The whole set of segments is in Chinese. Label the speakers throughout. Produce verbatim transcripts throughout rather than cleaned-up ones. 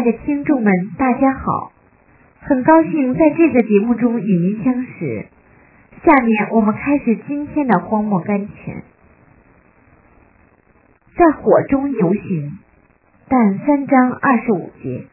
Speaker 1: 爱的听众们，大家好，很高兴在这个节目中与您相识。下面我们开始今天的荒漠甘泉。在火中游行，但三章二十五节，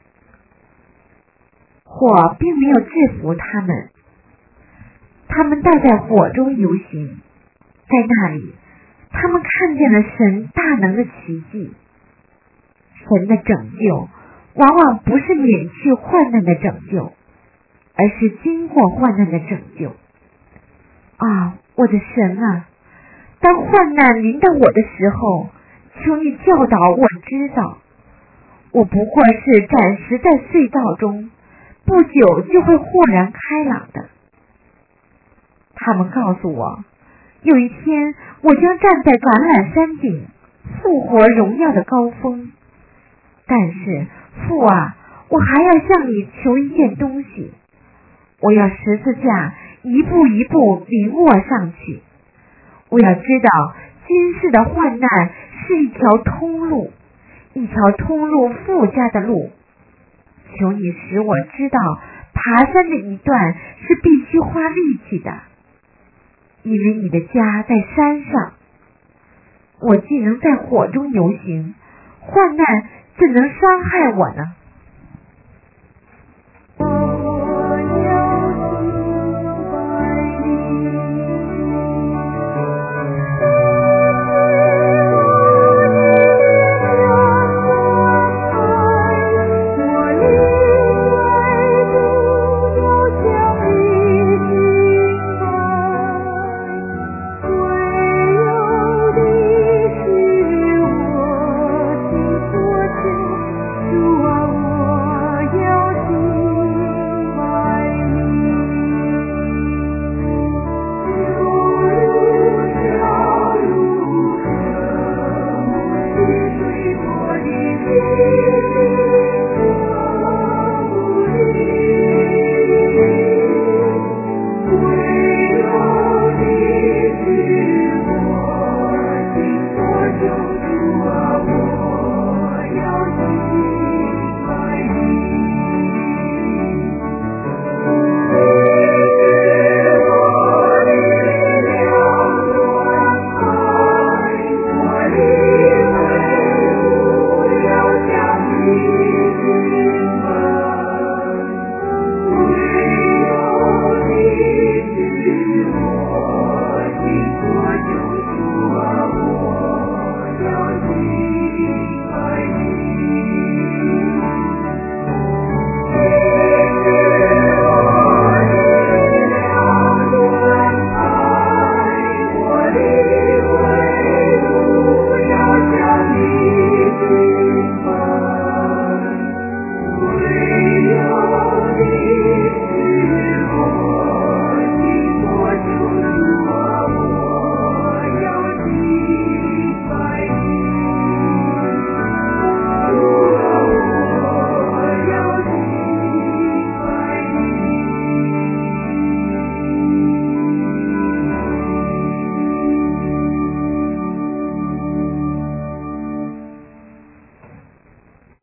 Speaker 1: 火并没有制服他们，他们倒在火中游行，在那里他们看见了神大能的奇迹。神的拯救往往不是免去患难的拯救，而是经过患难的拯救。啊，我的神啊，当患难临到我的时候，求你教导我知道，我不过是暂时在隧道中，不久就会豁然开朗的。他们告诉我，有一天我将站在橄榄山顶，复活荣耀的高峰。但是父啊，我还要向你求一件东西，我要十字架一步一步领我上去。我要知道今世的患难是一条通路，一条通入富家的路。求你使我知道爬山的一段是必须花力气的，因为你的家在山上。我既能在火中游行，患难怎能伤害我呢？